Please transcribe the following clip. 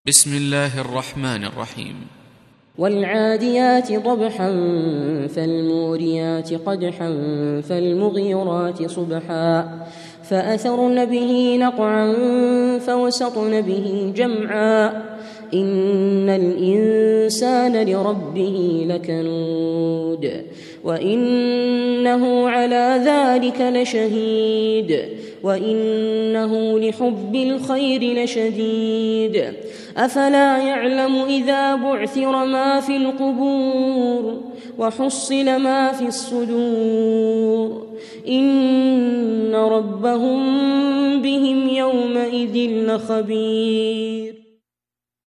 بسم الله الرحمن الرحيم. والعاديات ضبحا فالموريات قدحا فالمغيرات صبحا فأثرن به نقعا فوسطن به جمعا إن الإنسان لربه لكنود وإنه على ذلك لشهيد وإنه لحب الخير لشديد أفلا يعلم إذا بعثر ما في القبور وحصل ما في الصدور إن ربهم بهم يومئذ لخبير.